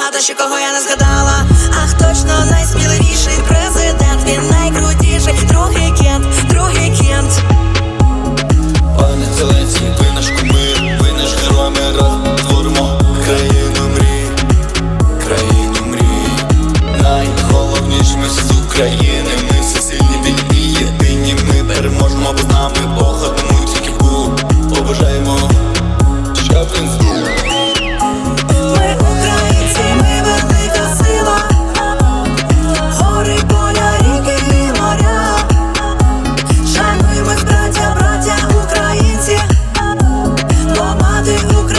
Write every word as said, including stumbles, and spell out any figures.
багато ще кого я не згадала. Ах, точно найсміливіший президент, він найкрутіший. Другий кент, другий кент. Пане Зеленський, ви наш кумир, ви наш герой, ми разом творимо країну мрій, країну мрій. Найголовніше ми з України, ми всі сильні, вільні і єдині. Ми переможемо, бо з нами Бог, одному тільки Богу побажаємо, щоб він здув. Ми українці, ми велика сила. Гори, поля, ріки і моря. Шануймось, браття, браття, українці. Бо мати Україна